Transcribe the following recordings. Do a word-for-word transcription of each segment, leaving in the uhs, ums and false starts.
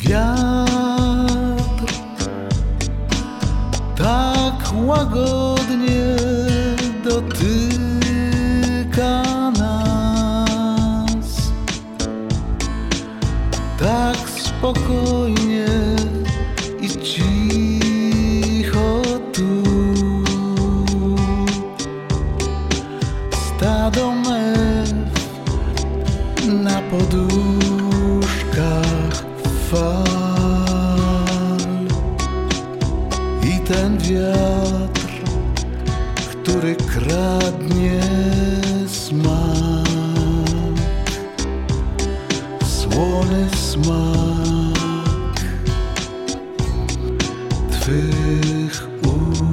Wiatr tak łagodnie dotyka nas, tak spokojnie i cicho tu. Stado mew na poduszkach fal i ten wiatr, który kradnie smak, słony smak twych ust.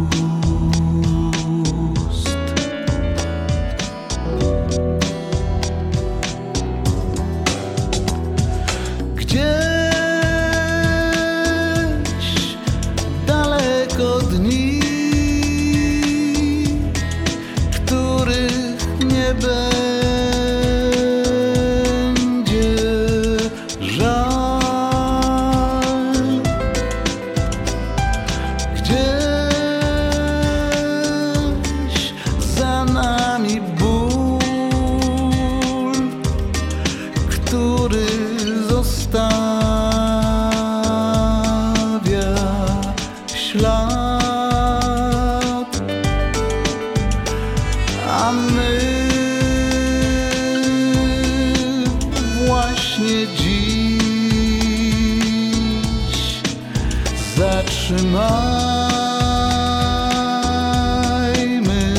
Gdzieś daleko dni, których nie będzie żal. Gdzieś za nami ból, który zostawia ślad, a my właśnie dziś zatrzymajmy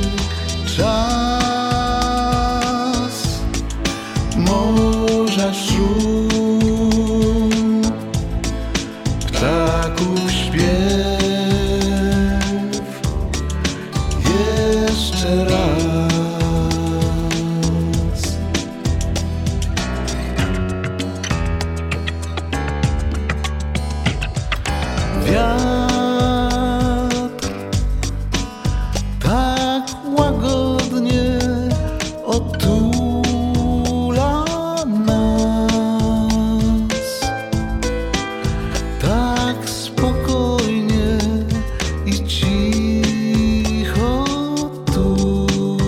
czas. Morza szum, ptaków śpiew, jeszcze raz. Wiatr tak łagodnie otula nas, tak spokojnie i cicho tu.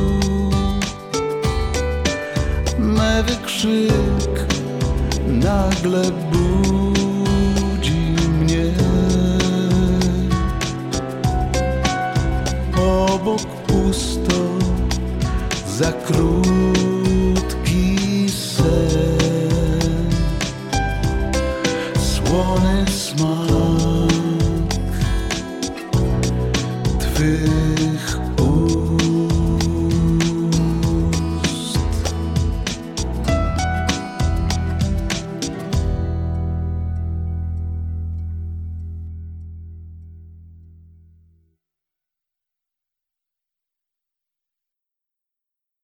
Mewy krzyk nagle budzi mnie, obok pusto, za krótki sen, słony smak twych